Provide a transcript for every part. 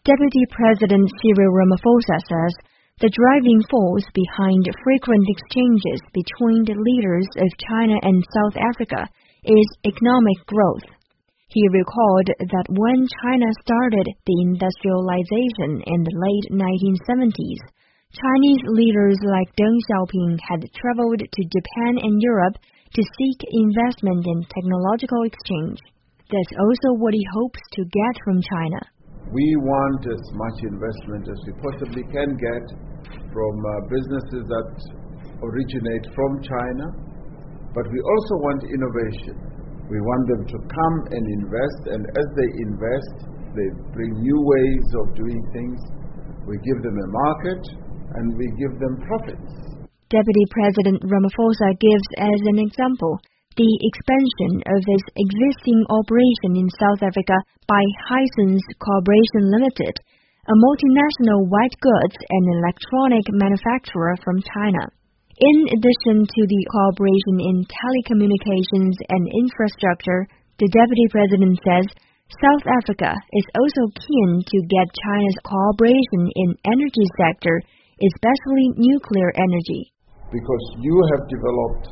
Deputy President Cyril Ramaphosa says the driving force behind frequent exchanges between the leaders of China and South Africa is economic growth. He recalled that when China started the industrialization in the late 1970s, Chinese leaders like Deng Xiaoping had traveled to Japan and Europe to seek investment in technological exchange. That's also what he hopes to get from China. We want as much investment as we possibly can get from businesses that originate from China, but we also want innovation. We want them to come and invest, and as they invest, they bring new ways of doing things. We give them a market, and we give them profits. Deputy President Ramaphosa gives as an example the expansion of its existing operation in South Africa by Hisense Corporation Limited, a multinational white goods and electronic manufacturer from China. In addition to the cooperation in telecommunications and infrastructure, the Deputy President says South Africa is also keen to get China's cooperation in energy sector, especially nuclear energy. Because you have developed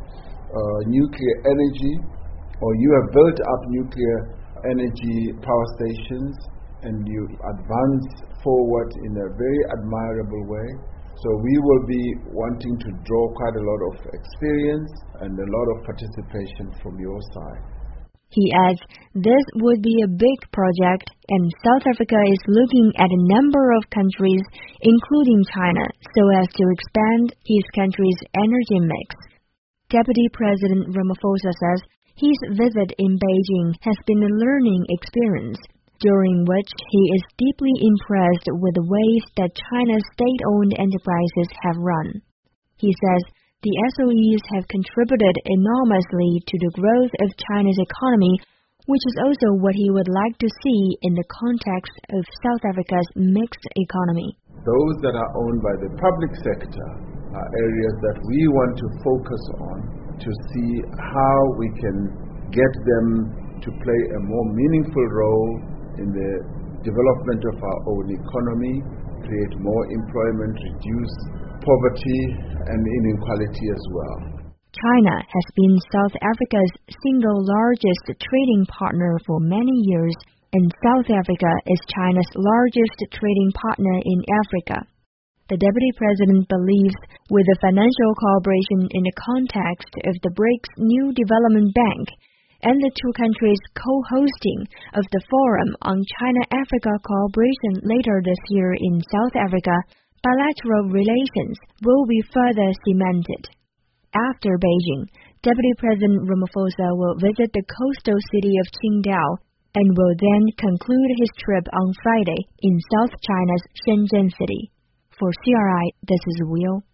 nuclear energy, or you have built up nuclear energy power stations, and you advance forward in a very admirable way. So we will be wanting to draw quite a lot of experience and a lot of participation from your side. He adds this would be a big project, and South Africa is looking at a number of countries, including China, so as to expand his country's energy mix. Deputy President Ramaphosa says his visit in Beijing has been a learning experience, during which he is deeply impressed with the ways that China's state-owned enterprises have run. He says the SOEs have contributed enormously to the growth of China's economy, which is also what he would like to see in the context of South Africa's mixed economy. Those that are owned by the public sector are areas that we want to focus on to see how we can get them to play a more meaningful role in the development of our own economy, create more employment, reduce poverty and inequality as well. China has been South Africa's single largest trading partner for many years, and South Africa is China's largest trading partner in Africa. The Deputy President believes with the financial cooperation in the context of the BRICS New Development Bank and the two countries co-hosting of the Forum on China-Africa Cooperation later this year in South Africa, bilateral relations will be further cemented. After Beijing, Deputy President Ramaphosa will visit the coastal city of Qingdao and will then conclude his trip on Friday in South China's Shenzhen city. For CRI, this is Will.